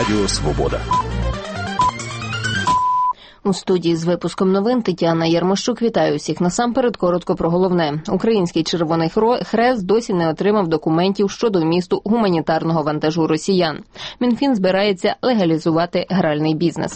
Радіо Свобода. У студії з випуском новин Тетяна Ярмощук. Вітаю усіх. Насамперед коротко про головне. Український Червоний Хрест досі не отримав документів щодо вмісту гуманітарного вантажу росіян. Мінфін збирається легалізувати гральний бізнес.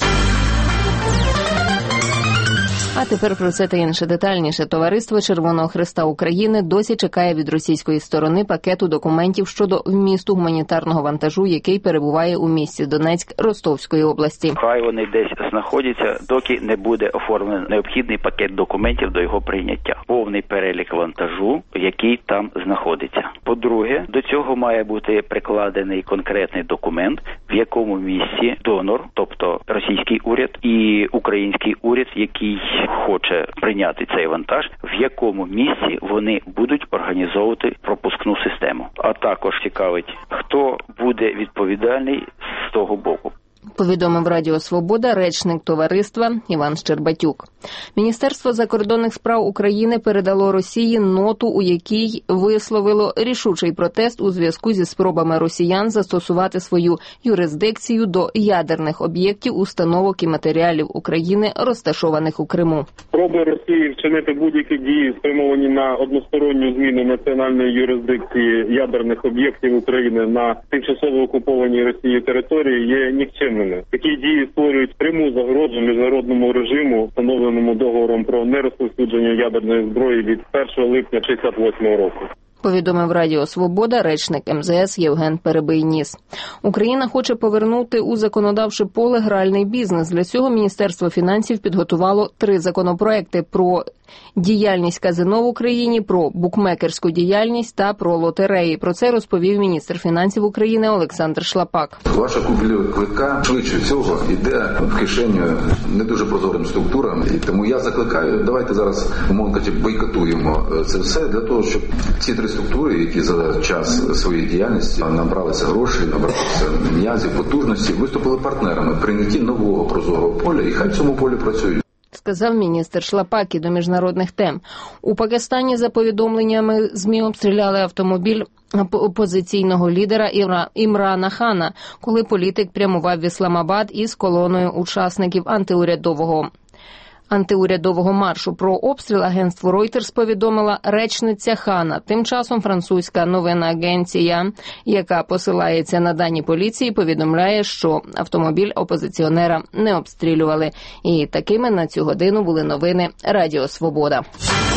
А тепер про це та інше детальніше. Товариство Червоного Хреста України досі чекає від російської сторони пакету документів щодо вмісту гуманітарного вантажу, який перебуває у місті Донецьк Ростовської області. Хай вони десь знаходяться, доки не буде оформлений необхідний пакет документів до його прийняття. Повний перелік вантажу, який там знаходиться. По-друге, до цього має бути прикладений конкретний документ, в якому місці донор, тобто російський уряд і український уряд, який хоче прийняти цей вантаж, в якому місці вони будуть організовувати пропускну систему. А також цікавить, хто буде відповідальний з того боку. Повідомив Радіо Свобода речник товариства Іван Щербатюк. Міністерство закордонних справ України передало Росії ноту, у якій висловило рішучий протест у зв'язку зі спробами росіян застосувати свою юрисдикцію до ядерних об'єктів, установок і матеріалів України, розташованих у Криму. Спроби Росії вчинити будь-які дії, спрямовані на односторонню зміну національної юрисдикції ядерних об'єктів України на тимчасово окупованій Росією території, є нікчемними. Такі дії створюють пряму загрозу міжнародному режиму, встановленому договором про нерозповсюдження ядерної зброї від 1 липня 1968 року. Повідомив Радіо Свобода речник МЗС Євген Перебийніс. Україна хоче повернути у законодавче поле гральний бізнес. Для цього Міністерство фінансів підготувало 3 законопроекти про діяльність казино в Україні, про букмекерську діяльність та про лотереї. Про це розповів міністр фінансів України Олександр Шлапак. Ваша купівля квитка швидше всього йде в кишеню не дуже прозорим структурам. І тому я закликаю, давайте зараз, умовно кажучи, бойкотуємо це все для того, щоб ці 3 структури, які за час своєї діяльності набралися грошей, набралися м'язів, потужності, виступили партнерами в прийнятті нового прозорого поля, і хай в цьому полі працюють. Сказав міністр Шлапак. І до міжнародних тем. У Пакистані, за повідомленнями ЗМІ, обстріляли автомобіль опозиційного лідера Імрана Хана, коли політик прямував в Ісламабад із колоною учасників антиурядового маршу. Про обстріл агентству Reuters повідомила речниця Хана. Тим часом французька новинна агенція, яка посилається на дані поліції, повідомляє, що автомобіль опозиціонера не обстрілювали. І такими на цю годину були новини Радіо Свобода.